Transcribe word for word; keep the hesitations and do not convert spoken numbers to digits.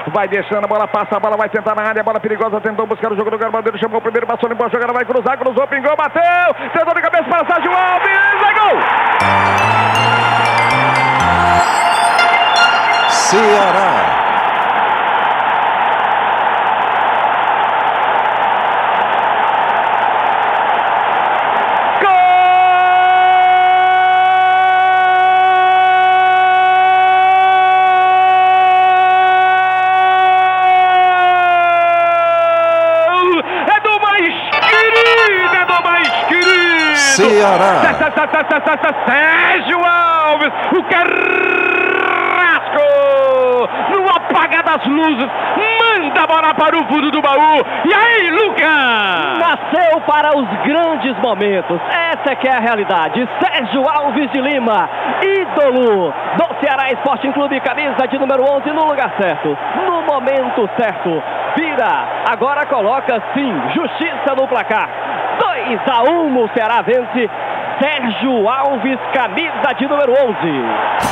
vai deixando, a bola passa, a bola vai tentar na área, a bola perigosa, tentou buscar o jogo do Garbandeiro, chamou o primeiro, passou, limpou a jogada, vai cruzar, cruzou, pingou, bateu, tentou de cabeça para Sérgio Alves, é gol! Ceará. Ceará. Sérgio Alves, o Carrasco, no apagar das luzes, manda a bola para o fundo do baú. E aí, Lucas? Nasceu para os grandes momentos. Essa é que é a realidade. Sérgio Alves de Lima, ídolo do Ceará Sporting Clube, camisa de número onze, no lugar certo, no momento certo. Vira, agora coloca sim, justiça no placar. dois a um, o Ceará vence. Sérgio Alves, camisa de número onze.